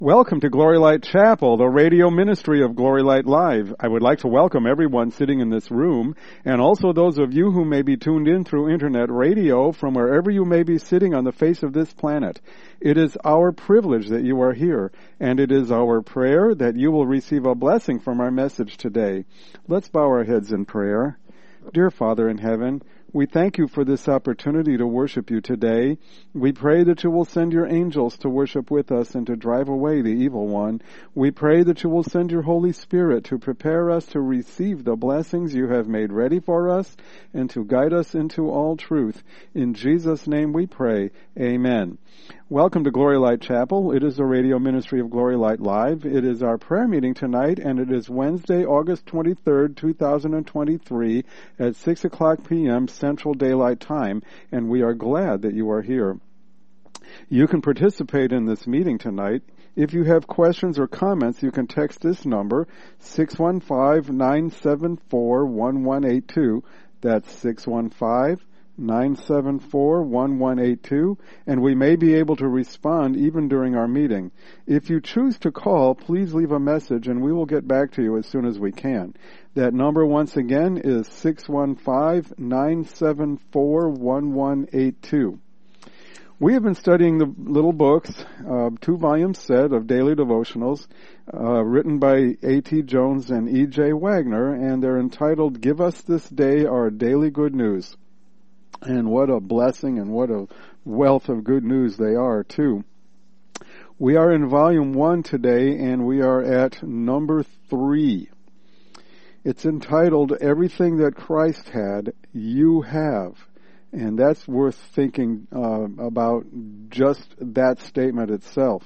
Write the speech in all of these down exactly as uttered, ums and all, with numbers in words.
Welcome to Glory Light Chapel, the radio ministry of Glory Light Live. I would like to welcome everyone sitting in this room, and also those of you who may be tuned in through internet radio from wherever you may be sitting on the face of this planet. It is our privilege that you are here, and it is our prayer that you will receive a blessing from our message today. Let's bow our heads in prayer. Dear Father in heaven, we thank you for this opportunity to worship you today. We pray that you will send your angels to worship with us and to drive away the evil one. We pray that you will send your Holy Spirit to prepare us to receive the blessings you have made ready for us and to guide us into all truth. In Jesus' name we pray. Amen. Welcome to Glory Light Chapel. It is the radio ministry of Glory Light Live. It is our prayer meeting tonight, and it is Wednesday, August twenty-third, two thousand twenty-three at six o'clock p.m. Central Daylight Time, and we are glad that you are here. You can participate in this meeting tonight. If you have questions or comments, you can text this number, six one five, nine seven four, one one eight two. That's six one five, nine seven four, one one eight two, and we may be able to respond even during our meeting. If you choose to call, please leave a message and we will get back to you as soon as we can. That number once again is six one five, nine seven four, one one eight two. We have been studying the little books, uh, two-volume set of daily devotionals, uh, written by A T Jones and E J Wagner, and they're entitled, Give Us This Day Our Daily Good News. And what a blessing and what a wealth of good news they are, too. We are in volume one today, and we are at number three. It's entitled, Everything That Christ Had, You Have. And that's worth thinking uh, about just that statement itself.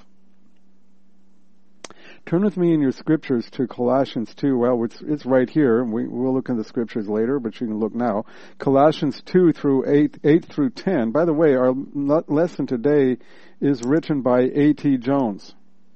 Turn with me in your scriptures to Colossians two. Well, it's, it's right here. We, we'll look in the scriptures later, but you can look now. Colossians two through eight, eight through ten. By the way, our lesson today is written by A T Jones.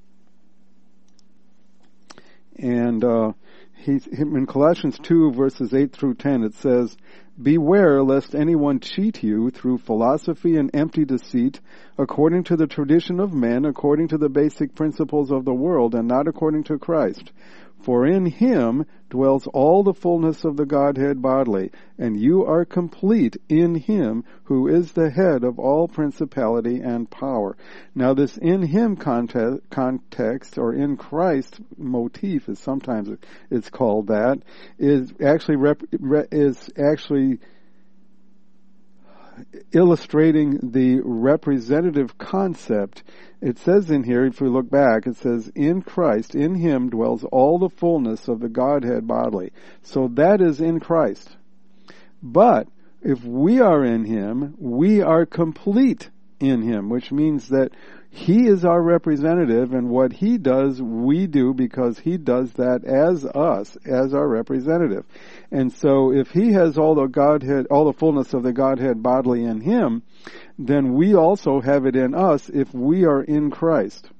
And uh, he's, in Colossians two, verses eight through ten, it says, Beware lest anyone cheat you through philosophy and empty deceit, according to the tradition of men, according to the basic principles of the world, and not according to Christ. For in him dwells all the fullness of the Godhead bodily, and you are complete in him who is the head of all principality and power. Now this in him context, context or in Christ motif, as sometimes it's called that, is actually rep, is actually illustrating the representative concept. It says in here, if we look back, it says, in Christ, in him dwells all the fullness of the Godhead bodily. So that is in Christ. But if we are in him, we are complete in him, which means that he is our representative, and what he does, we do because he does that as us, as our representative. And so if he has all the Godhead, all the fullness of the Godhead bodily in him, then we also have it in us if we are in Christ.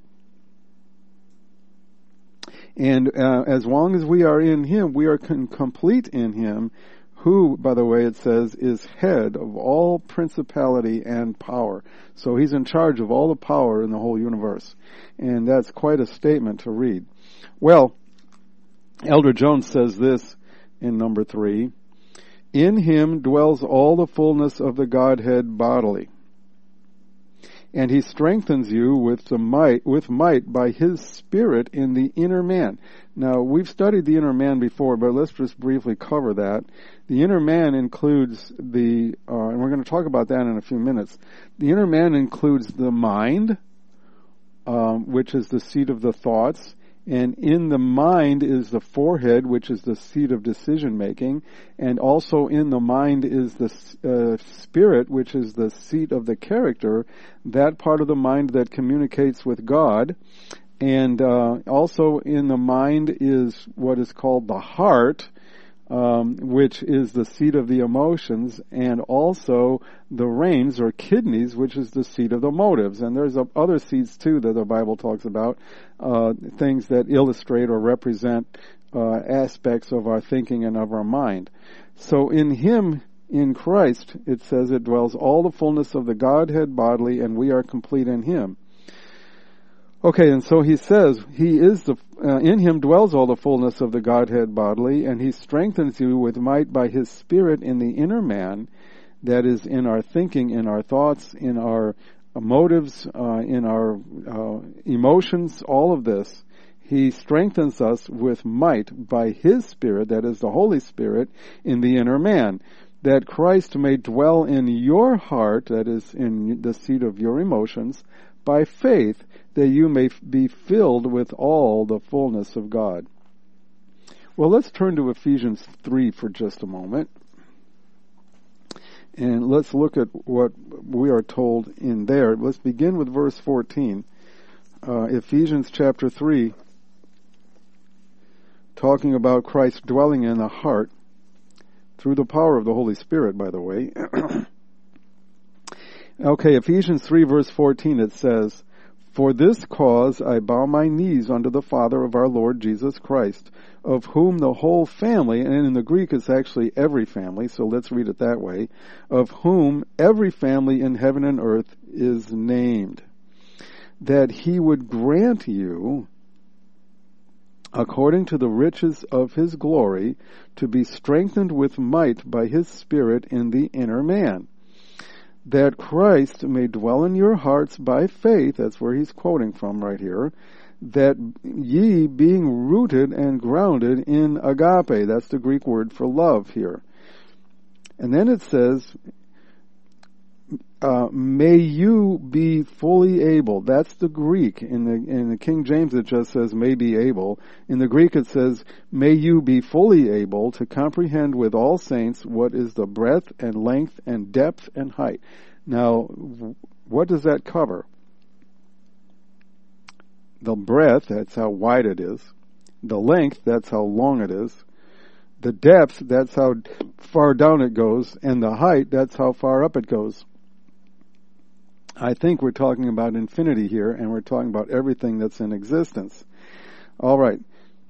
And uh, as long as we are in him, we are con- complete in him, who, by the way, it says, is head of all principality and power. So he's in charge of all the power in the whole universe. And that's quite a statement to read. Well, Elder Jones says this in number three, in him dwells all the fullness of the Godhead bodily. And he strengthens you with the might, with might by his Spirit in the inner man. Now, we've studied the inner man before, but let's just briefly cover that. The inner man includes the, uh, and we're going to talk about that in a few minutes. The inner man includes the mind, um, which is the seat of the thoughts. And in the mind is the forehead, which is the seat of decision making. And also in the mind is the uh, spirit, which is the seat of the character, that part of the mind that communicates with God. And uh, also in the mind is what is called the heart, um, which is the seat of the emotions, and also the reins or kidneys, which is the seat of the motives. And there's uh, other seats too that the Bible talks about, uh, things that illustrate or represent uh, aspects of our thinking and of our mind. So in him, in Christ, it says it dwells all the fullness of the Godhead bodily, and we are complete in him. Okay, and so he says, he is the, uh, in him dwells all the fullness of the Godhead bodily, and he strengthens you with might by his Spirit in the inner man, that is in our thinking, in our thoughts, in our motives, uh, in our uh, emotions, all of this. He strengthens us with might by his Spirit, that is the Holy Spirit, in the inner man, that Christ may dwell in your heart, that is in the seat of your emotions, by faith, that you may be filled with all the fullness of God. Well, let's turn to Ephesians three for just a moment. And let's look at what we are told in there. Let's begin with verse fourteen. Uh, Ephesians chapter three, talking about Christ dwelling in the heart through the power of the Holy Spirit, by the way. Okay, Ephesians three verse fourteen, it says, "For this cause I bow my knees unto the Father of our Lord Jesus Christ, of whom the whole family," and in the Greek it's actually every family, so let's read it that way, "of whom every family in heaven and earth is named, that he would grant you, according to the riches of his glory, to be strengthened with might by his Spirit in the inner man, that Christ may dwell in your hearts by faith," that's where he's quoting from right here, "that ye being rooted and grounded in agape," that's the Greek word for love here. And then it says, uh, "may you be fully able," that's the Greek. In the, in the King James it just says, "may be able." In the Greek it says, "may you be fully able to comprehend with all saints what is the breadth and length and depth and height." Now, what does that cover? The breadth, that's how wide it is. The length, that's how long it is. The depth, that's how far down it goes. And the height, that's how far up it goes. I think we're talking about infinity here, and we're talking about everything that's in existence. All right.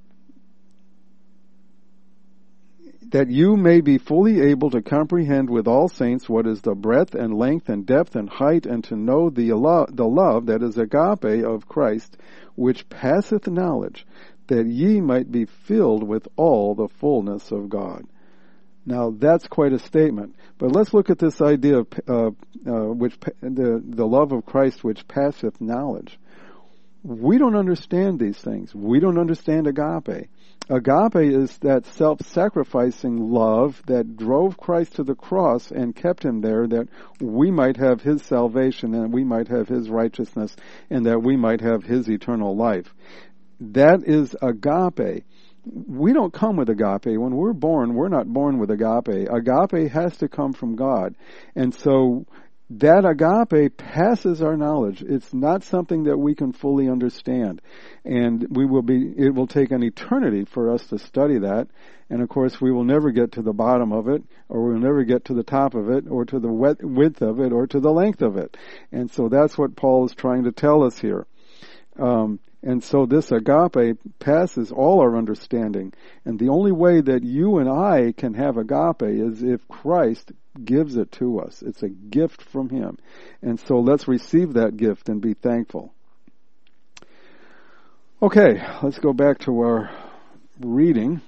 "That you may be fully able to comprehend with all saints what is the breadth and length and depth and height, and to know the love, the love that is agape of Christ, which passeth knowledge, that ye might be filled with all the fullness of God." Now that's quite a statement. But let's look at this idea of uh, uh, which the the love of Christ which passeth knowledge. We don't understand these things. We don't understand agape. Agape is that self-sacrificing love that drove Christ to the cross and kept him there, that we might have his salvation and we might have his righteousness and that we might have his eternal life. That is agape. We don't come with agape. When we're born, we're not born with agape. Agape has to come from God. And so that agape passes our knowledge. It's not something that we can fully understand. And we will be, it will take an eternity for us to study that. And of course, we will never get to the bottom of it, or we'll never get to the top of it, or to the width of it, or to the length of it. And so that's what Paul is trying to tell us here. Um, and so this agape passes all our understanding. And the only way that you and I can have agape is if Christ gives it to us. It's a gift from him. And so let's receive that gift and be thankful. Okay, let's go back to our reading.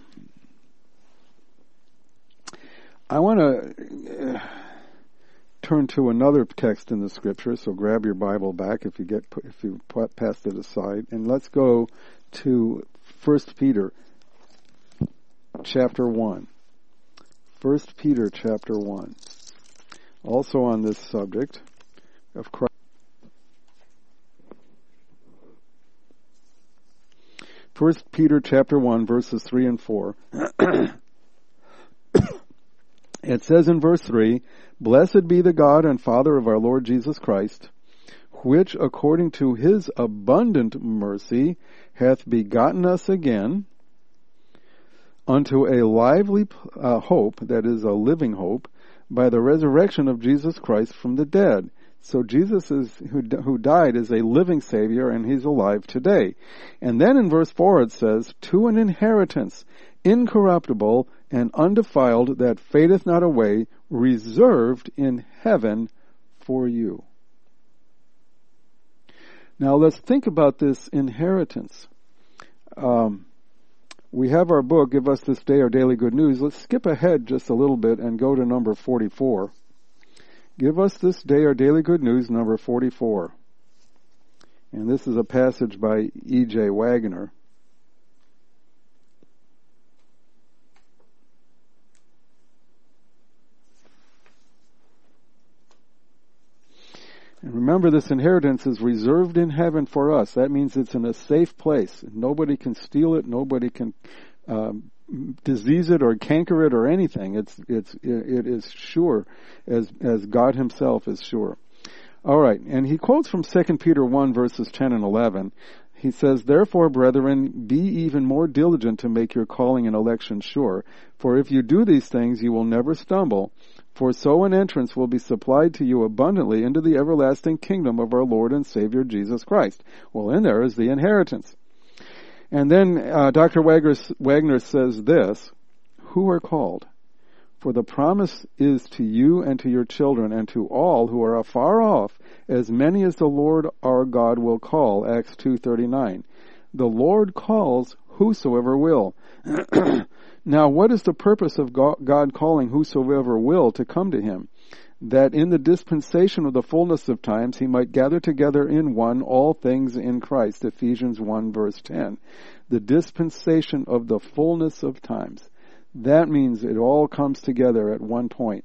I want to uh, turn to another text in the scripture, so grab your Bible back if you get if you passed it aside, and let's go to First Peter chapter one. First Peter chapter one, also on this subject of Christ. First Peter chapter one, verses three and four. It says in verse three, "Blessed be the God and Father of our Lord Jesus Christ, which according to his abundant mercy hath begotten us again unto a lively uh, hope," that is a living hope, "by the resurrection of Jesus Christ from the dead." So Jesus is who, who died is a living Savior, and he's alive today. And then in verse four it says, "To an inheritance incorruptible and undefiled, that fadeth not away, reserved in heaven for you." Now let's think about this inheritance. Um, we have our book, Give Us This Day Our Daily Good News. Let's skip ahead just a little bit and go to number forty-four. Give Us This Day Our Daily Good News, number forty-four. And this is a passage by E J Wagner. And remember, this inheritance is reserved in heaven for us. That means it's in a safe place. Nobody can steal it. Nobody can um, disease it or canker it or anything. It's it's it is sure, as as God Himself is sure. All right, and he quotes from Second Peter one verses ten and eleven. He says, "Therefore, brethren, be even more diligent to make your calling and election sure. For if you do these things, you will never stumble. For so an entrance will be supplied to you abundantly into the everlasting kingdom of our Lord and Savior Jesus Christ." Well, in there is the inheritance. And then uh, Doctor Wagner, Wagner says this, "Who are called? For the promise is to you and to your children and to all who are afar off, as many as the Lord our God will call." Acts two thirty-nine. The Lord calls whosoever will. Now, what is the purpose of God calling whosoever will to come to Him? That in the dispensation of the fullness of times He might gather together in one all things in Christ. Ephesians one verse ten. The dispensation of the fullness of times. That means it all comes together at one point.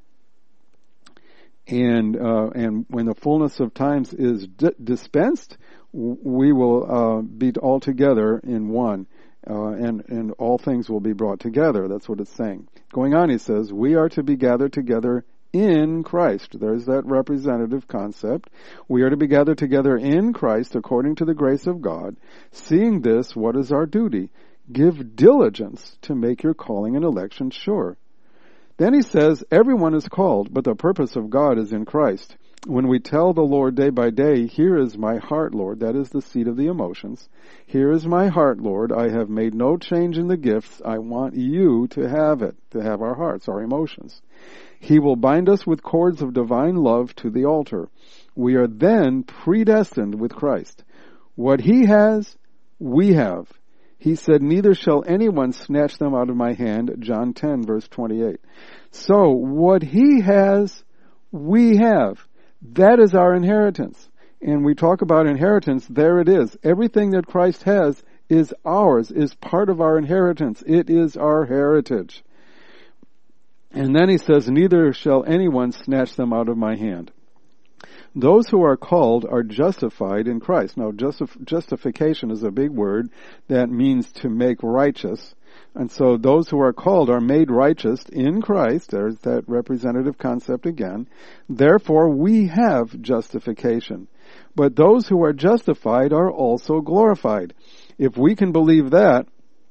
And uh, and when the fullness of times is di- dispensed, we will uh, be all together in one. Uh, and, and all things will be brought together. That's what it's saying. Going on, he says, we are to be gathered together in Christ. There's that representative concept. We are to be gathered together in Christ according to the grace of God. Seeing this, what is our duty? Give diligence to make your calling and election sure. Then he says, everyone is called, but the purpose of God is in Christ. When we tell the Lord day by day, here is my heart, Lord, that is the seat of the emotions. Here is my heart, Lord. I have made no change in the gifts. I want you to have it, to have our hearts, our emotions. He will bind us with cords of divine love to the altar. We are then predestined with Christ. What He has, we have. He said, neither shall anyone snatch them out of my hand, John ten, verse twenty-eight. So, what He has, we have. That is our inheritance. And we talk about inheritance, there it is. Everything that Christ has is ours, is part of our inheritance. It is our heritage. And then he says, neither shall anyone snatch them out of my hand. Those who are called are justified in Christ. Now, justif- justification is a big word that means to make righteous. And so those who are called are made righteous in Christ. There's that representative concept again. Therefore, we have justification. But those who are justified are also glorified. If we can believe that,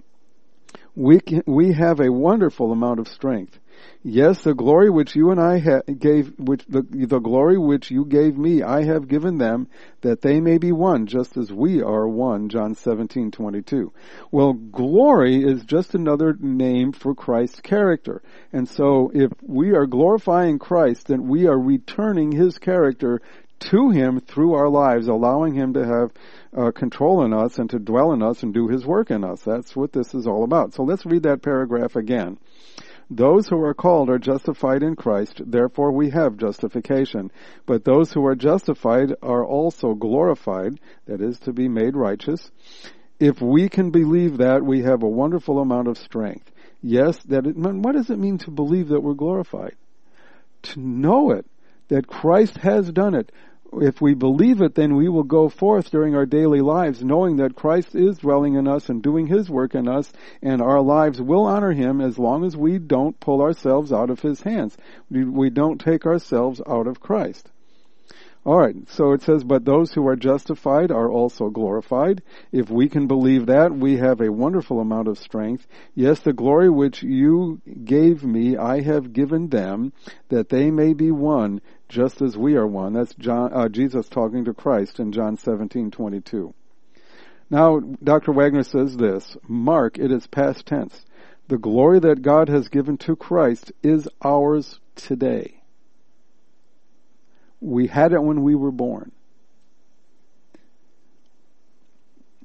we can, we have a wonderful amount of strength. Yes, the glory which you and I ha- gave, which the, the glory which you gave me, I have given them, that they may be one, just as we are one. John seventeen twenty-two. Well, glory is just another name for Christ's character, and so if we are glorifying Christ, then we are returning His character to Him through our lives, allowing Him to have uh, control in us and to dwell in us and do His work in us. That's what this is all about. So let's read that paragraph again. Those who are called are justified in Christ, therefore we have justification. But those who are justified are also glorified, that is, to be made righteous. If we can believe that, we have a wonderful amount of strength. Yes, that it, what does it mean to believe that we're glorified? To know it, that Christ has done it. If we believe it, then we will go forth during our daily lives knowing that Christ is dwelling in us and doing His work in us, and our lives will honor Him as long as we don't pull ourselves out of His hands. We, we don't take ourselves out of Christ. All right, so it says, but those who are justified are also glorified. If we can believe that, we have a wonderful amount of strength. Yes, the glory which you gave me, I have given them, that they may be one, just as we are one. That's John, uh, Jesus talking to Christ in John seventeen twenty-two. Now, Doctor Wagner says this, mark, it is past tense. The glory that God has given to Christ is ours today. We had it when we were born.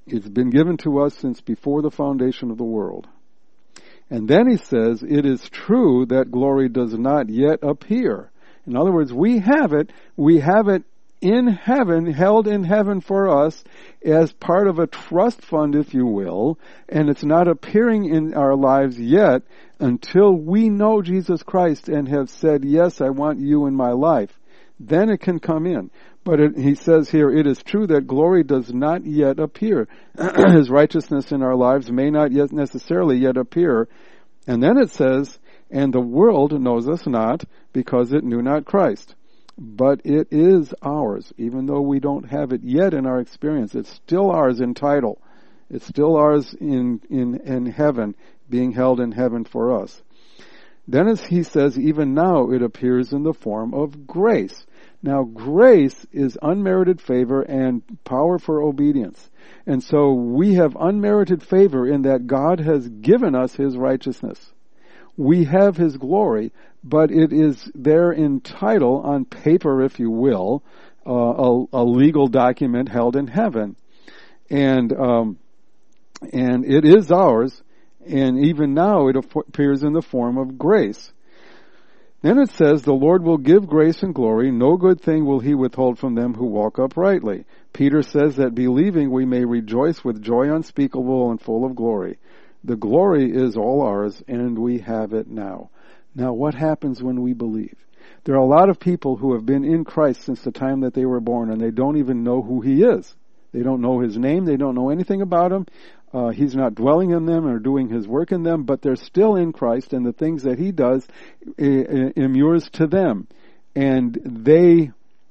It's been given to us since before the foundation of the world. And then he says, it is true that glory does not yet appear. In other words, we have it, we have it in heaven, held in heaven for us as part of a trust fund, if you will, and it's not appearing in our lives yet until we know Jesus Christ and have said, yes, I want you in my life. Then it can come in. But it, he says here, it is true that glory does not yet appear. His righteousness in our lives may not yet necessarily yet appear. And then it says, and the world knows us not because it knew not Christ. But it is ours, even though we don't have it yet in our experience. It's still ours in title. It's still ours in, in, in heaven, being held in heaven for us. Then as he says, even now it appears in the form of grace. Now grace is unmerited favor and power for obedience. And so we have unmerited favor in that God has given us His righteousness. We have His glory, but it is there in title, on paper if you will, uh, a, a legal document held in heaven. And, um, and it is ours, and even now it appears in the form of grace. Then it says, the Lord will give grace and glory. No good thing will He withhold from them who walk uprightly. Peter says that believing we may rejoice with joy unspeakable and full of glory. The glory is all ours, and we have it now. Now, what happens when we believe? There are a lot of people who have been in Christ since the time that they were born, and they don't even know who He is. They don't know His name. They don't know anything about Him. Uh, he's not dwelling in them or doing His work in them, but they're still in Christ, and the things that He does uh, immures to them. And they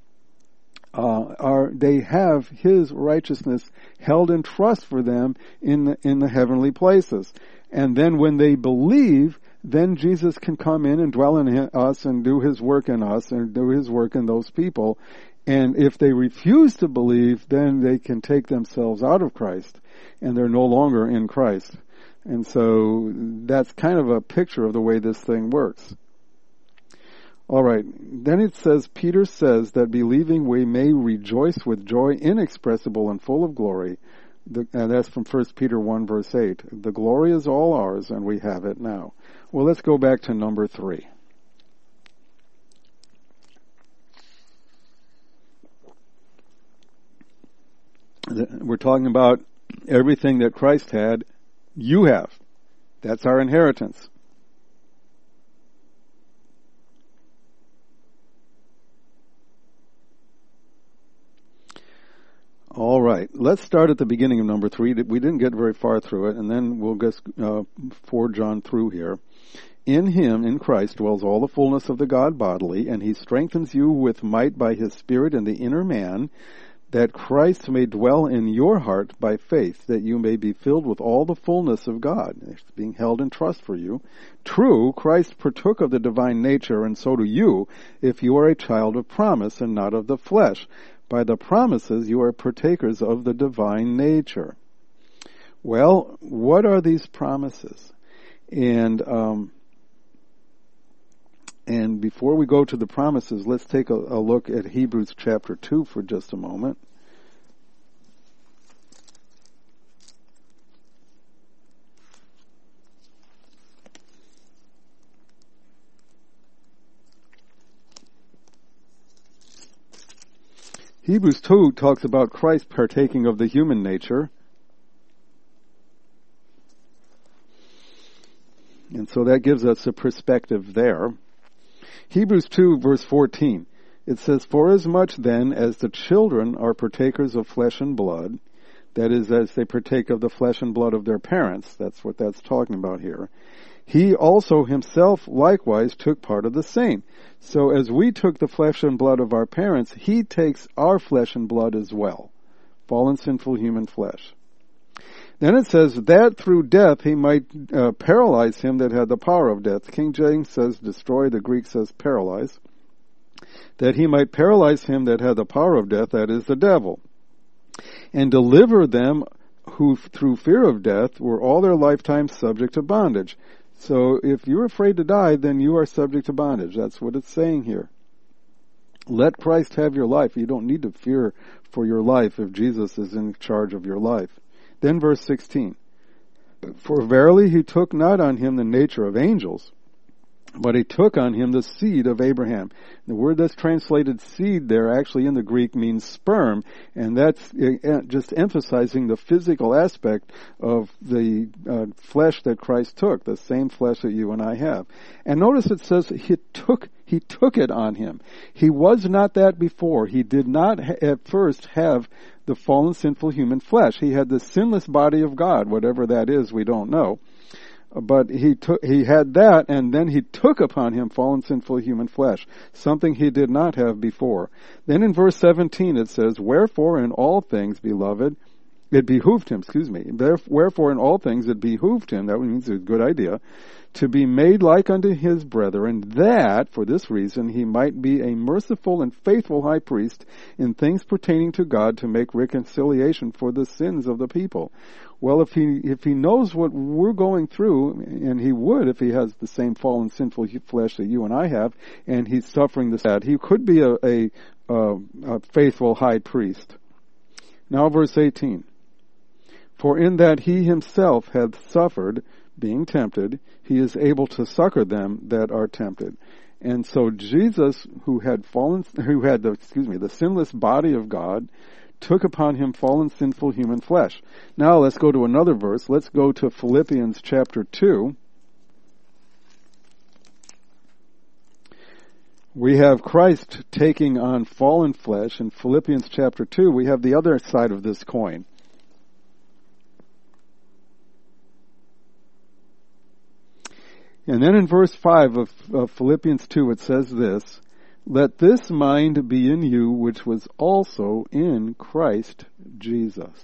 uh, are they have His righteousness held in trust for them in the, in the heavenly places. And then when they believe, then Jesus can come in and dwell in us and do His work in us and do His work in those people. And if they refuse to believe, then they can take themselves out of Christ, and they're no longer in Christ. And so that's kind of a picture of the way this thing works. All right. Then it says, Peter says that believing we may rejoice with joy inexpressible and full of glory. The, and that's from First Peter one verse eight. The glory is all ours, and we have it now. Well, let's go back to number three. We're talking about everything that Christ had, you have. That's our inheritance. All right, let's start at the beginning of number three. We didn't get very far through it, and then we'll just uh, forge on through here. In Him, in Christ, dwells all the fullness of the God bodily, and He strengthens you with might by His Spirit in the inner man, that Christ may dwell in your heart by faith, that you may be filled with all the fullness of God. It's being held in trust for you. True, Christ partook of the divine nature, and so do you, if you are a child of promise and not of the flesh. By the promises you are partakers of the divine nature. Well, what are these promises? And um, and before we go to the promises, let's take a, a look at Hebrews chapter two for just a moment. Hebrews two talks about Christ partaking of the human nature. And so that gives us a perspective there. Hebrews two verse fourteen, it says, forasmuch then as the children are partakers of flesh and blood, that is, as they partake of the flesh and blood of their parents, that's what that's talking about here, He also Himself likewise took part of the same. So as we took the flesh and blood of our parents, He takes our flesh and blood as well. Fallen, sinful human flesh. Then it says, that through death He might uh, paralyze him that had the power of death. King James says destroy, the Greek says paralyze. That He might paralyze him that had the power of death, that is the devil. And deliver them who through fear of death were all their lifetime subject to bondage. So if you're afraid to die, then you are subject to bondage. That's what it's saying here. Let Christ have your life. You don't need to fear for your life if Jesus is in charge of your life. Then verse sixteen. For verily he took not on him the nature of angels, but he took on him the seed of Abraham. The word that's translated seed there actually in the Greek means sperm, and that's just emphasizing the physical aspect of the uh, flesh that Christ took, the same flesh that you and I have. And notice it says he took he took it on him. He was not that before. He did not ha- at first have the fallen sinful human flesh. He had the sinless body of God, whatever that is, we don't know. But he took, he had that, and then he took upon him fallen sinful human flesh, something he did not have before. Then in verse seventeen it says, Wherefore in all things, beloved, it behooved him, excuse me, wherefore in all things it behooved him, that means it's a good idea, to be made like unto his brethren, that, for this reason, he might be a merciful and faithful high priest in things pertaining to God to make reconciliation for the sins of the people. Well, if he if he knows what we're going through, and he would if he has the same fallen sinful flesh that you and I have, and he's suffering this, that he could be a, a, a, a faithful high priest. Now verse eighteen. For in that he himself hath suffered, being tempted, he is able to succor them that are tempted. And so Jesus, who had fallen, who had the, excuse me, the sinless body of God, took upon him fallen sinful human flesh. Now let's go to another verse. Let's go to Philippians chapter two. We have Christ taking on fallen flesh. In Philippians chapter two, we have the other side of this coin. And then in verse five of, of Philippians two it says this, Let this mind be in you which was also in Christ Jesus.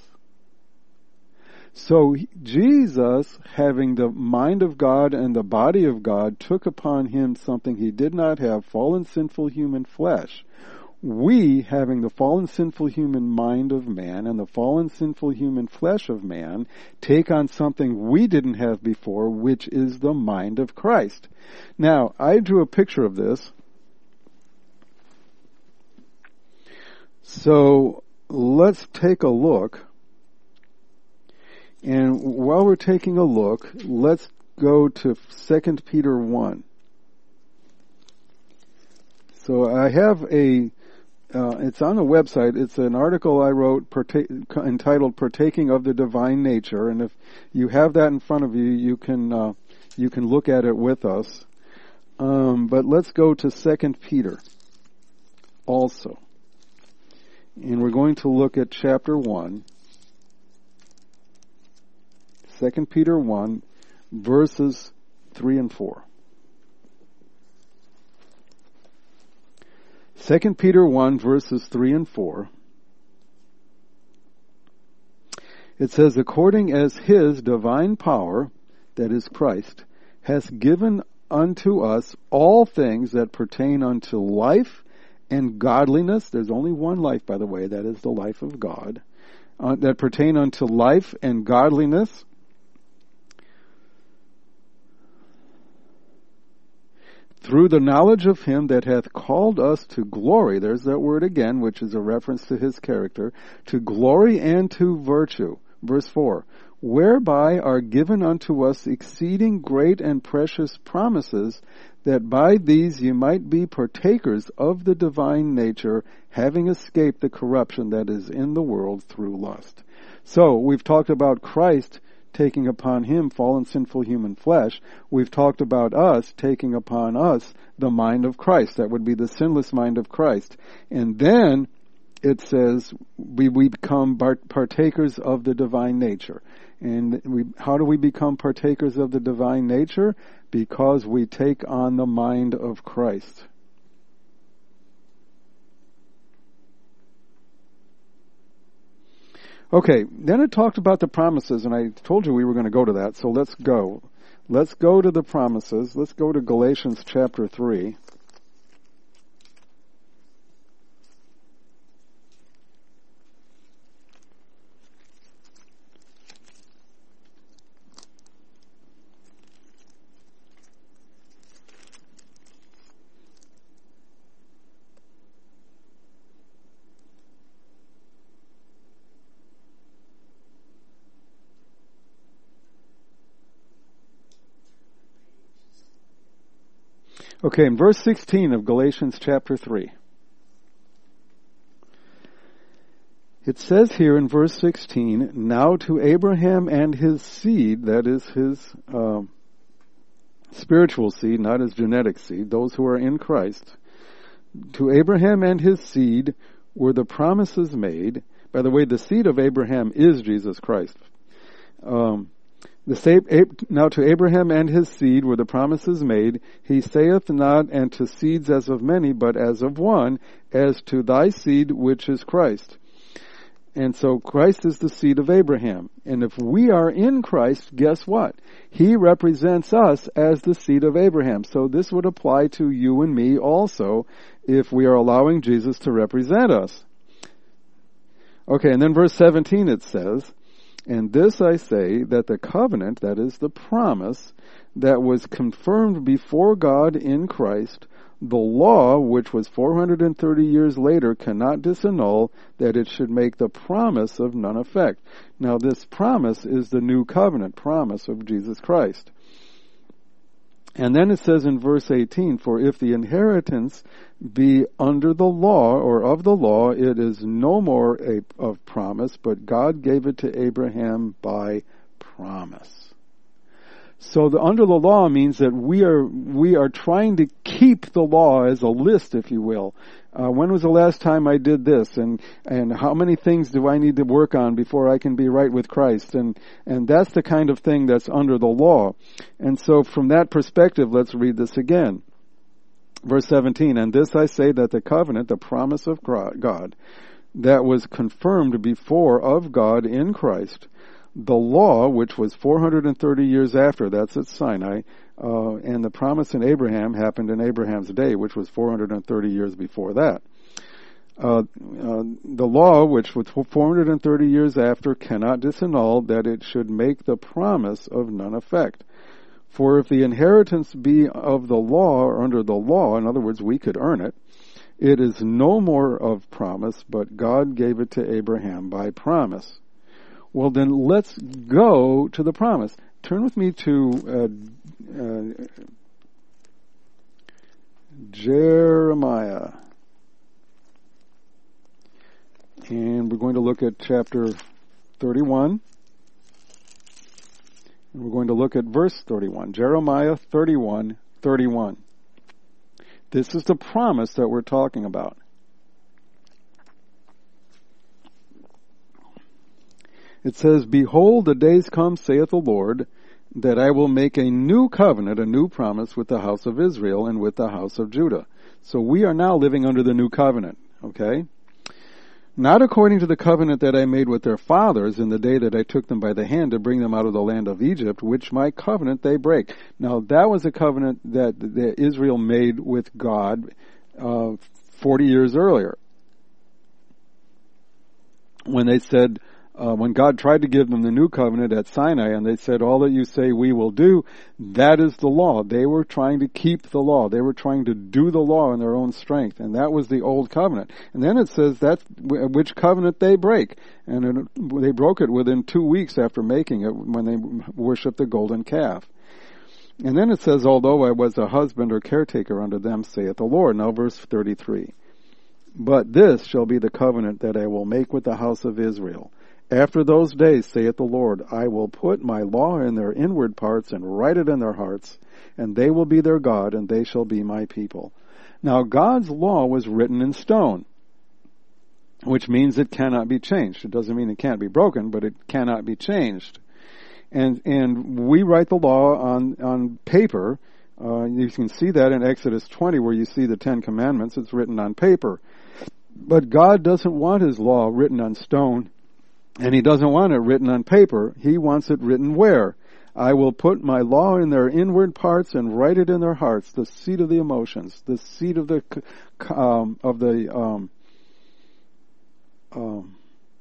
So Jesus, having the mind of God and the body of God, took upon him something he did not have, fallen sinful human flesh. We, having the fallen sinful human mind of man and the fallen sinful human flesh of man, take on something we didn't have before, which is the mind of Christ. Now, I drew a picture of this. So, let's take a look. And while we're taking a look, let's go to Second Peter one. So I have a, uh, it's on the website, it's an article I wrote parta- entitled Partaking of the Divine Nature, and if you have that in front of you, you can, uh, you can look at it with us. Um, but let's go to Second Peter also. And we're going to look at chapter one. Second Peter one, verses three and four. Second Peter one, verses three and four. It says, According as his divine power, that is Christ, has given unto us all things that pertain unto life and godliness. There's only one life, by the way, that is the life of God. Uh, that pertain unto life and godliness. Through the knowledge of him that hath called us to glory, there's that word again, which is a reference to his character, to glory and to virtue. Verse four, whereby are given unto us exceeding great and precious promises, that by these ye might be partakers of the divine nature, having escaped the corruption that is in the world through lust. So, we've talked about Christ taking upon him fallen sinful human flesh. We've talked about us taking upon us the mind of Christ. That would be the sinless mind of Christ. And then it says we, we become partakers of the divine nature. And we, how do we become partakers of the divine nature? Because we take on the mind of Christ. Okay, then it talked about the promises, and I told you we were going to go to that, so let's go. Let's go to the promises. Let's go to Galatians chapter three. Okay, in verse sixteen of Galatians chapter three. It says here in verse sixteen, now to Abraham and his seed, that is his uh, spiritual seed, not his genetic seed, those who are in Christ, to Abraham and his seed were the promises made. By the way, the seed of Abraham is Jesus Christ. Um, the same, now to Abraham and his seed were the promises made. He saith not, and to seeds as of many, but as of one, as to thy seed which is Christ. And so Christ is the seed of Abraham. And if we are in Christ, guess what? He represents us as the seed of Abraham. So this would apply to you and me also if we are allowing Jesus to represent us. Okay, and then verse seventeen it says, and this I say, that the covenant, that is the promise, that was confirmed before God in Christ, the law, which was four hundred thirty years later, cannot disannul, that it should make the promise of none effect. Now this promise is the new covenant promise of Jesus Christ. And then it says in verse eighteen, for if the inheritance be under the law, or of the law, it is no more a, of promise, but God gave it to Abraham by promise. So the under the law means that we are we are trying to keep the law as a list, if you will. Uh, when was the last time I did this, and and how many things do I need to work on before I can be right with Christ? And and that's the kind of thing that's under the law. And so from that perspective, let's read this again. Verse seventeen, and this I say, that the covenant, the promise of God, that was confirmed before of God in Christ, the law, which was four hundred thirty years after, that's at Sinai, uh, and the promise in Abraham happened in Abraham's day, which was four hundred thirty years before that. Uh, uh, the law, which was four hundred thirty years after, cannot disannul, that it should make the promise of none effect. For if the inheritance be of the law, or under the law, in other words, we could earn it, it is no more of promise, but God gave it to Abraham by promise. Well, then let's go to the promise. Turn with me to uh, uh, Jeremiah. And we're going to look at chapter thirty-one. And we're going to look at verse thirty-one. Jeremiah thirty-one, thirty-one. This is the promise that we're talking about. It says, behold, the days come, saith the Lord, that I will make a new covenant, a new promise with the house of Israel and with the house of Judah. So we are now living under the new covenant, okay? Not according to the covenant that I made with their fathers in the day that I took them by the hand to bring them out of the land of Egypt, which my covenant they break. Now that was a covenant that, that Israel made with God uh, forty years earlier. When they said, Uh, when God tried to give them the new covenant at Sinai, and they said, all that you say we will do, that is the law. They were trying to keep the law. They were trying to do the law in their own strength, and that was the old covenant. And then it says that's which covenant they break. And it, they broke it within two weeks after making it, when they worshiped the golden calf. And then it says, although I was a husband or caretaker unto them, saith the Lord. Now verse thirty-three. But this shall be the covenant that I will make with the house of Israel. After those days, saith the Lord, I will put my law in their inward parts and write it in their hearts, and they will be their God, and they shall be my people. Now, God's law was written in stone, which means it cannot be changed. It doesn't mean it can't be broken, but it cannot be changed. And and we write the law on, on paper. Uh, you can see that in Exodus twenty, where you see the Ten Commandments. It's written on paper. But God doesn't want His law written on stone. And He doesn't want it written on paper. He wants it written where? I will put my law in their inward parts and write it in their hearts, the seat of the emotions, the seat of the, um, of the, um, um,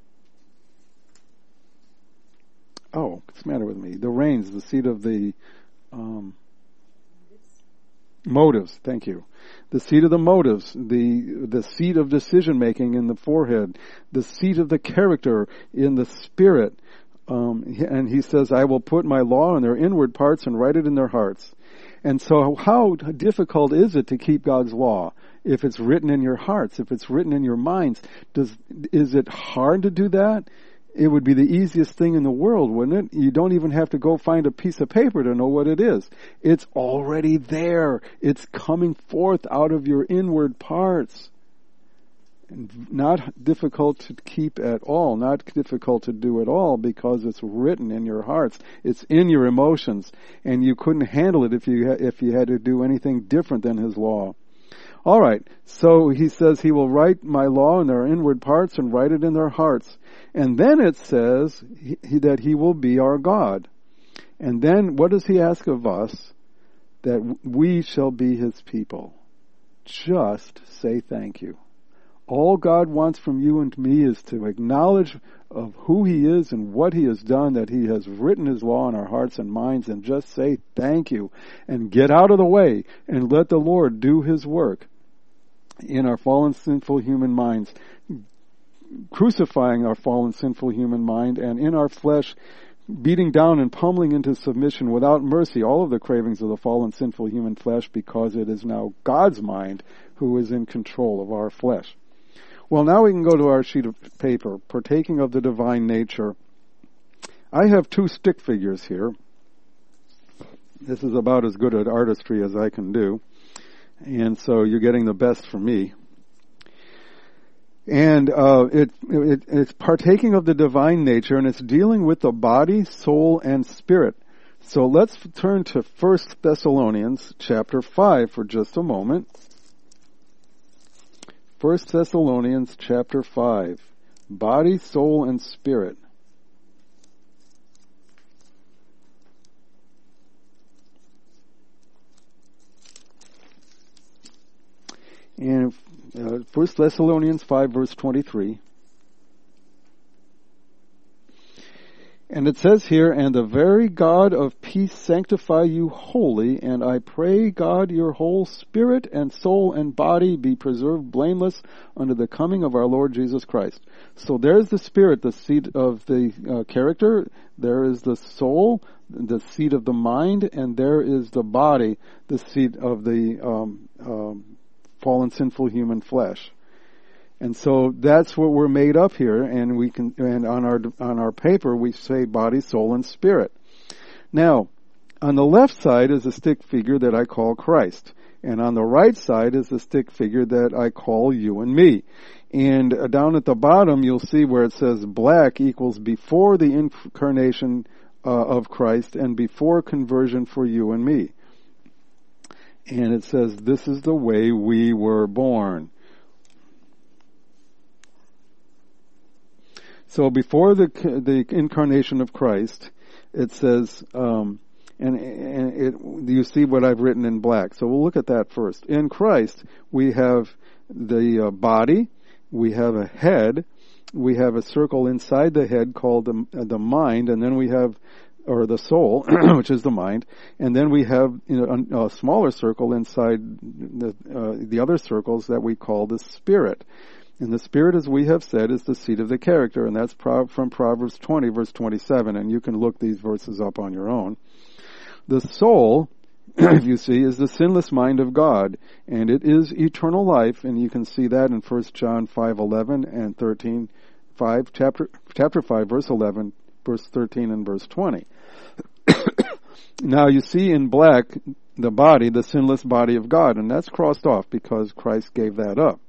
oh, what's the matter with me? The reins, the seat of the, um, motives, thank you. The seat of the motives, the the seat of decision making in the forehead, the seat of the character in the spirit. Um, and he says, I will put my law in their inward parts and write it in their hearts. And so how difficult is it to keep God's law? If it's written in your hearts, if it's written in your minds, does, is it hard to do that? It would be the easiest thing in the world, wouldn't it? You don't even have to go find a piece of paper to know what it is. It's already there. It's coming forth out of your inward parts. And not difficult to keep at all, not difficult to do at all, because it's written in your hearts. It's in your emotions, and you couldn't handle it if you ha- if you had to do anything different than His law. All right, so He says He will write my law in their inward parts and write it in their hearts. And then it says he, he, that He will be our God. And then what does He ask of us? That we shall be His people. Just say thank you. All God wants from you and me is to acknowledge of who He is and what He has done, that He has written His law in our hearts and minds, and just say thank you and get out of the way and let the Lord do His work in our fallen, sinful human minds, crucifying our fallen, sinful human mind, and in our flesh, beating down and pummeling into submission without mercy all of the cravings of the fallen, sinful human flesh, because it is now God's mind who is in control of our flesh. Well, now we can go to our sheet of paper, partaking of the divine nature. I have two stick figures here. This is about as good at artistry as I can do. And so you're getting the best from me. And uh, it, it it's partaking of the divine nature, and it's dealing with the body, soul, and spirit. So let's turn to First Thessalonians chapter five for just a moment. First Thessalonians chapter five, body, soul, and spirit. And uh, First Thessalonians five, verse twenty-three. And it says here, and the very God of peace sanctify you wholly, and I pray God your whole spirit and soul and body be preserved blameless unto the coming of our Lord Jesus Christ. So there's the spirit, the seat of the uh, character. There is the soul, the seat of the mind, and there is the body, the seat of the um, um, fallen, sinful human flesh. And so that's what we're made up here, and we can, and on our, on our paper we say body, soul, and spirit. Now, on the left side is a stick figure that I call Christ, and on the right side is a stick figure that I call you and me. And uh, down at the bottom you'll see where it says black equals before the incarnation uh, of Christ and before conversion for you and me. And it says this is the way we were born. So before the the incarnation of Christ, it says, um, and, and it, you see what I've written in black. So we'll look at that first. In Christ, we have the uh, body, we have a head, we have a circle inside the head called the, uh, the mind, and then we have, or the soul, which is the mind, and then we have, you know, a, a smaller circle inside the uh, the other circles that we call the spirit. And the spirit, as we have said, is the seat of the character, and that's from Proverbs twenty, verse twenty-seven, and you can look these verses up on your own. The soul, if you see, is the sinless mind of God, and it is eternal life, and you can see that in First John five eleven and thirteen, five, chapter, chapter five, verse eleven, verse thirteen, and verse twenty. Now you see in black the body, the sinless body of God, and that's crossed off because Christ gave that up.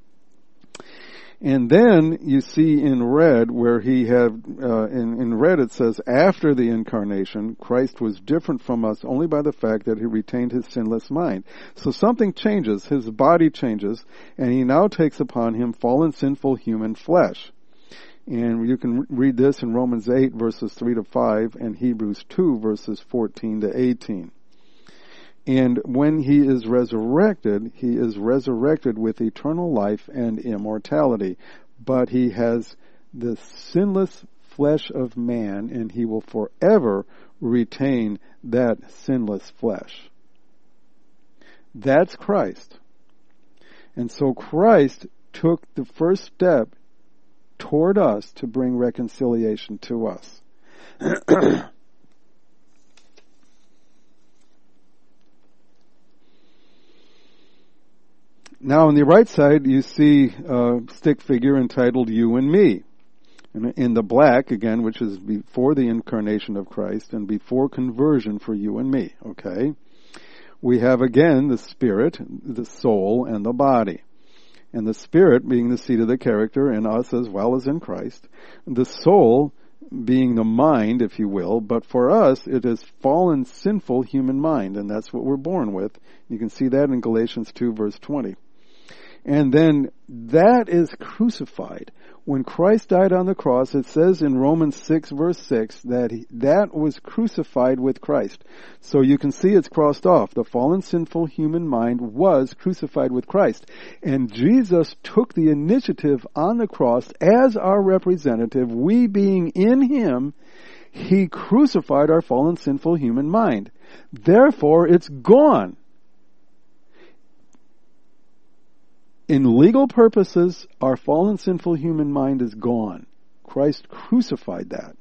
And then you see in red where he had, uh, in, in red it says, after the incarnation, Christ was different from us only by the fact that he retained his sinless mind. So something changes, his body changes, and he now takes upon him fallen, sinful human flesh. And you can read this in Romans eight verses three to five and Hebrews two verses fourteen to eighteen. And when he is resurrected, he is resurrected with eternal life and immortality. But he has the sinless flesh of man, and he will forever retain that sinless flesh. That's Christ. And so Christ took the first step toward us to bring reconciliation to us. Now on the right side, you see a stick figure entitled You and Me. And in the black, again, which is before the incarnation of Christ and before conversion for you and me, okay? We have again the spirit, the soul, and the body. And the spirit being the seat of the character in us as well as in Christ. The soul being the mind, if you will, but for us it is fallen, sinful human mind, and that's what we're born with. You can see that in Galatians two verse twenty. And then that is crucified. When Christ died on the cross, it says in Romans six verse six that he, that was crucified with Christ. So you can see it's crossed off. The fallen sinful human mind was crucified with Christ. And Jesus took the initiative on the cross as our representative, we being in him, he crucified our fallen sinful human mind. Therefore, it's gone. In legal purposes, our fallen sinful human mind is gone. Christ crucified that.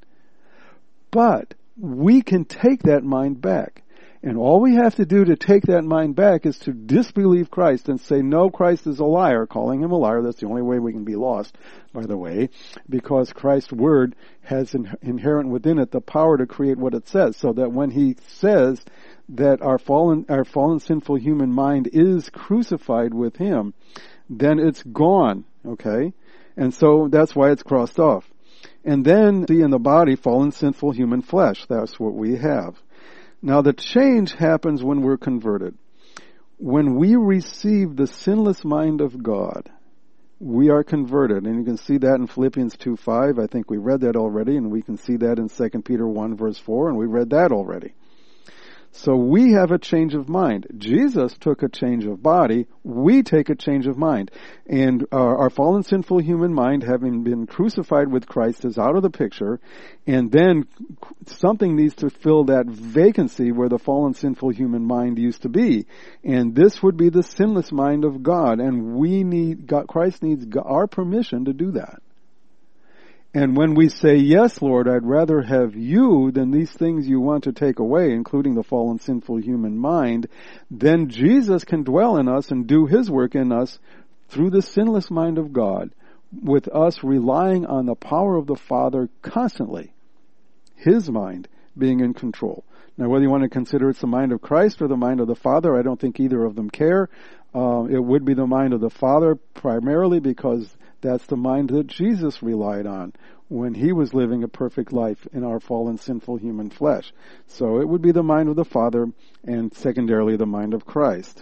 But we can take that mind back. And all we have to do to take that mind back is to disbelieve Christ and say, no, Christ is a liar, calling him a liar. That's the only way we can be lost, by the way, because Christ's word has in, inherent within it the power to create what it says, so that when he says that our fallen, our fallen sinful human mind is crucified with him, then it's gone, okay? And so that's why it's crossed off. And then, see in the body, fallen sinful human flesh. That's what we have. Now the change happens when we're converted. When we receive the sinless mind of God, we are converted. And you can see that in Philippians two five. I think we read that already. And we can see that in Second Peter one verse four. And we read that already. So we have a change of mind. Jesus took a change of body. We take a change of mind. And our, our fallen sinful human mind, having been crucified with Christ, is out of the picture. And then something needs to fill that vacancy where the fallen sinful human mind used to be. And this would be the sinless mind of God. And we need, God, Christ needs our permission to do that. And when we say, yes, Lord, I'd rather have you than these things you want to take away, including the fallen sinful human mind, then Jesus can dwell in us and do his work in us through the sinless mind of God, with us relying on the power of the Father constantly, his mind being in control. Now, whether you want to consider it's the mind of Christ or the mind of the Father, I don't think either of them care. Uh, it would be the mind of the Father primarily because that's the mind that Jesus relied on when he was living a perfect life in our fallen sinful human flesh. So it would be the mind of the Father and secondarily the mind of Christ.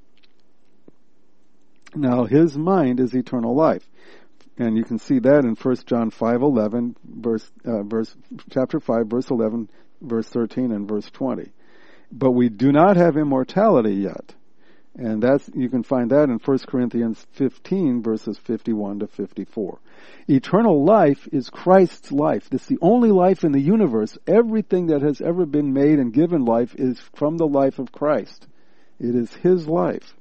Now his mind is eternal life. And you can see that in First John five eleven, verse, uh, verse, chapter five, verse eleven, verse thirteen, and verse twenty. But we do not have immortality yet. And that's, you can find that in First Corinthians fifteen, verses fifty-one to fifty-four. Eternal life is Christ's life. It's the only life in the universe. Everything that has ever been made and given life is from the life of Christ. It is his life.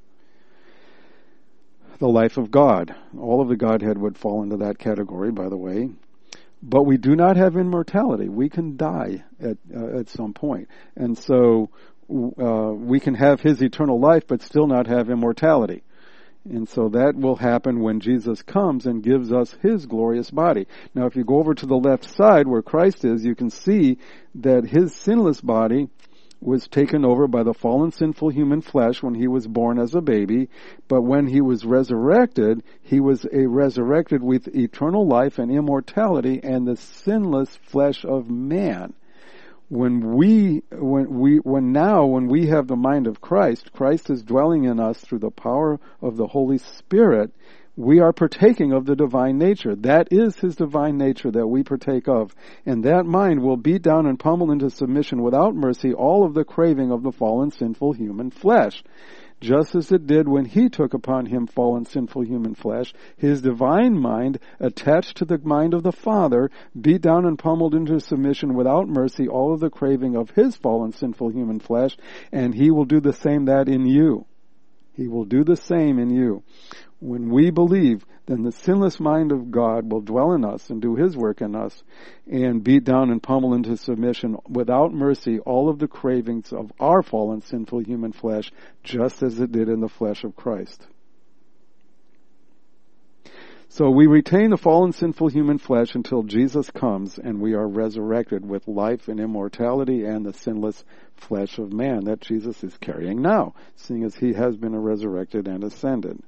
The life of God. All of the Godhead would fall into that category, by the way. But we do not have immortality. We can die at uh, at some point. And so Uh, we can have his eternal life but still not have immortality. And so that will happen when Jesus comes and gives us his glorious body. Now if you go over to the left side where Christ is, you can see that his sinless body was taken over by the fallen sinful human flesh when he was born as a baby, but when he was resurrected, he was a resurrected with eternal life and immortality and the sinless flesh of man. When we, when we, when now, when we have the mind of Christ, Christ is dwelling in us through the power of the Holy Spirit, we are partaking of the divine nature. That is his divine nature that we partake of. And that mind will beat down and pummel into submission without mercy all of the craving of the fallen sinful human flesh. Just as it did when he took upon him fallen sinful human flesh, his divine mind, attached to the mind of the Father, beat down and pummeled into submission without mercy all of the craving of his fallen sinful human flesh, and he will do the same that in you. He will do the same in you. When we believe, then the sinless mind of God will dwell in us and do his work in us and beat down and pummel into submission without mercy all of the cravings of our fallen sinful human flesh, just as it did in the flesh of Christ. So we retain the fallen sinful human flesh until Jesus comes and we are resurrected with life and immortality and the sinless flesh of man that Jesus is carrying now, seeing as he has been resurrected and ascended.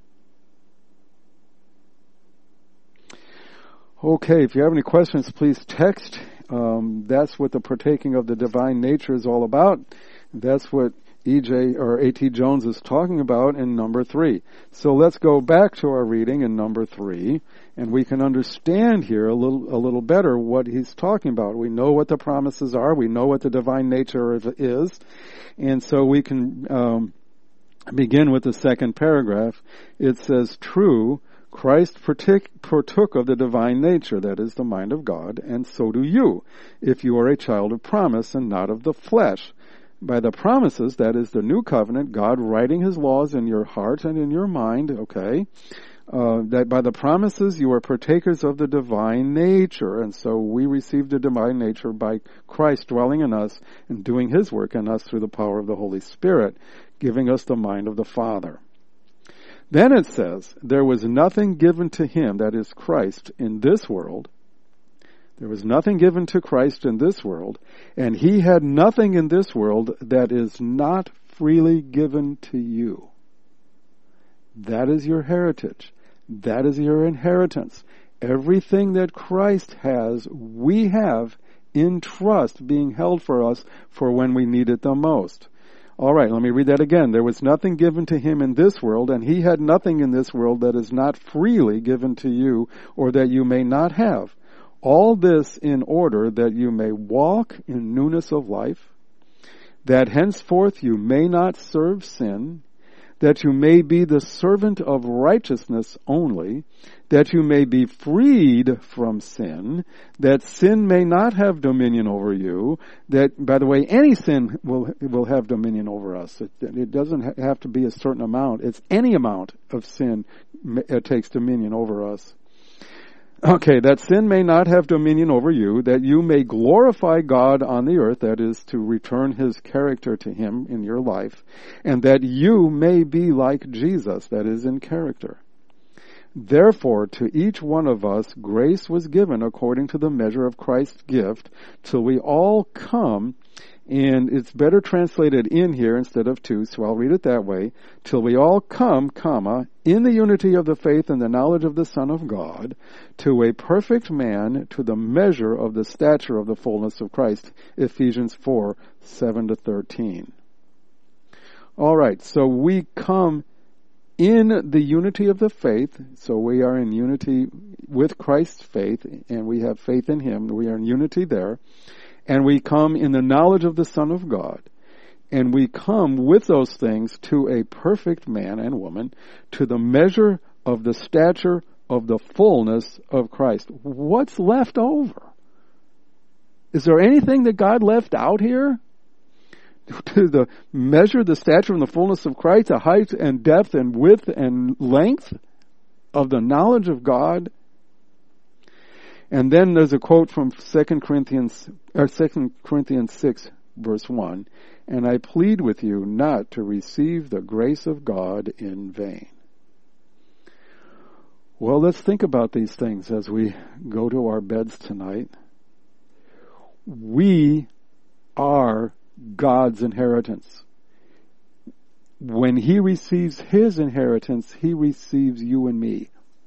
Okay, if you have any questions, please text. Um, that's what the partaking of the divine nature is all about. That's what E J or A T Jones is talking about in number three. So let's go back to our reading in number three, and we can understand here a little a little better what he's talking about. We know what the promises are. We know what the divine nature is, and so we can um, begin with the second paragraph. It says, "True, Christ partook, partook of the divine nature, that is the mind of God, and so do you, if you are a child of promise and not of the flesh. By the promises, that is the new covenant, God writing his laws in your heart and in your mind," okay, uh, that by the promises you are partakers of the divine nature. And so we receive the divine nature by Christ dwelling in us and doing his work in us through the power of the Holy Spirit, giving us the mind of the Father. Then it says, there was nothing given to him, that is Christ, in this world. There was nothing given to Christ in this world, and he had nothing in this world that is not freely given to you. That is your heritage. That is your inheritance. Everything that Christ has, we have in trust being held for us for when we need it the most. All right, let me read that again. There was nothing given to him in this world, and he had nothing in this world that is not freely given to you, or that you may not have. All this in order that you may walk in newness of life, that henceforth you may not serve sin, that you may be the servant of righteousness only, that you may be freed from sin, that sin may not have dominion over you, that, by the way, any sin will will have dominion over us. It, it doesn't have to be a certain amount. It's any amount of sin it takes dominion over us. Okay, that sin may not have dominion over you, that you may glorify God on the earth, that is, to return his character to him in your life, and that you may be like Jesus, that is, in character. Therefore, to each one of us grace was given according to the measure of Christ's gift, till we all come, and it's better translated in here instead of to, so I'll read it that way, till we all come, comma, in the unity of the faith and the knowledge of the Son of God, to a perfect man, to the measure of the stature of the fullness of Christ. Ephesians four, seven to thirteen. All right, so we come in the unity of the faith, so we are in unity with Christ's faith, and we have faith in him. We are in unity there. And we come in the knowledge of the Son of God. And we come with those things to a perfect man and woman, to the measure of the stature of the fullness of Christ. What's left over? Is there anything that God left out here? To the measure, the stature, and the fullness of Christ, the height and depth and width and length of the knowledge of God. And then there's a quote from Second Corinthians, or Second Corinthians six, verse one. And I plead with you not to receive the grace of God in vain. Well, let's think about these things as we go to our beds tonight. We are God's inheritance. When he receives his inheritance, he receives you and me.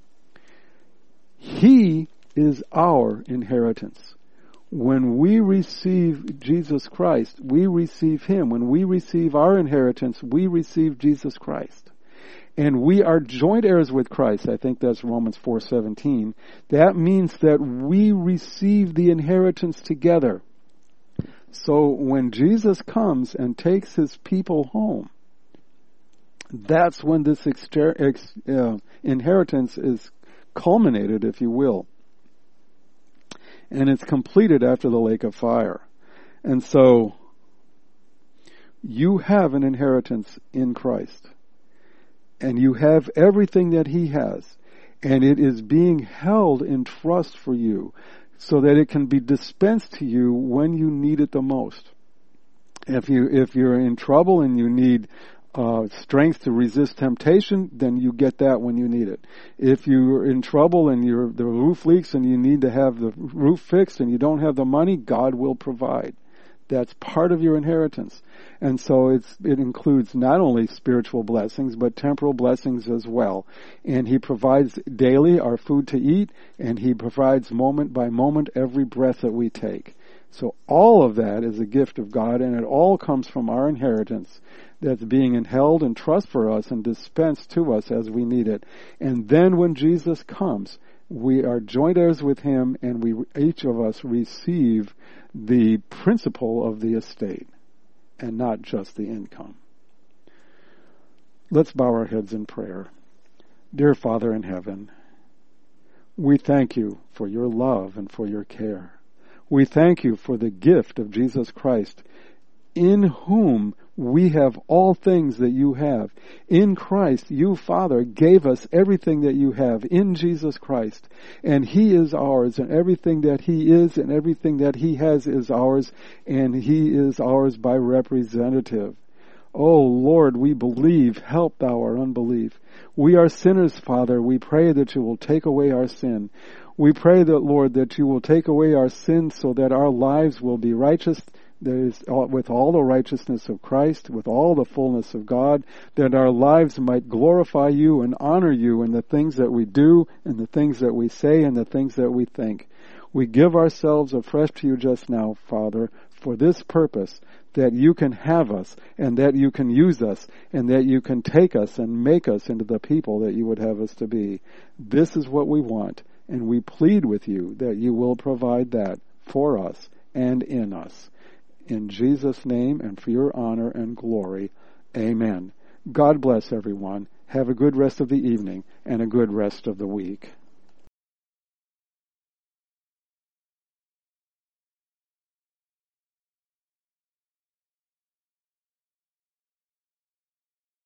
He is our inheritance. When we receive Jesus Christ, we receive him. When we receive our inheritance, we receive Jesus Christ. And we are joint heirs with Christ. I think that's Romans four seventeen. That means that we receive the inheritance together. So when Jesus comes and takes his people home, that's when this exter- ex- uh, inheritance is culminated, if you will. And it's completed after the lake of fire. And so, you have an inheritance in Christ. And you have everything that he has. And it is being held in trust for you, so that it can be dispensed to you when you need it the most. If you, if you're in trouble and you need uh, strength to resist temptation, then you get that when you need it. If you're in trouble and your the roof leaks and you need to have the roof fixed and you don't have the money, God will provide. That's part of your inheritance. And so it's, it includes not only spiritual blessings, but temporal blessings as well. And He provides daily our food to eat, and He provides moment by moment every breath that we take. So all of that is a gift of God, and it all comes from our inheritance that's being held in trust for us and dispensed to us as we need it. And then when Jesus comes, we are joint heirs with Him, and we each of us receive the principle of the estate and not just the income. Let's bow our heads in prayer. Dear Father in heaven, we thank You for Your love and for Your care. We thank You for the gift of Jesus Christ, in whom we have all things that You have. In Christ, You, Father, gave us everything that You have in Jesus Christ. And He is ours, and everything that He is and everything that He has is ours, and He is ours by representative. Oh, Lord, we believe. Help Thou our unbelief. We are sinners, Father. We pray that You will take away our sin. We pray that, Lord, that You will take away our sins so that our lives will be righteous, that is, with all the righteousness of Christ, with all the fullness of God, that our lives might glorify You and honor You in the things that we do, and the things that we say, and the things that we think. We give ourselves afresh to You just now, Father, for this purpose, that You can have us, and that You can use us, and that You can take us and make us into the people that You would have us to be. This is what we want, and we plead with You that You will provide that for us and in us. In Jesus' name and for Your honor and glory. Amen. God bless everyone. Have a good rest of the evening and a good rest of the week.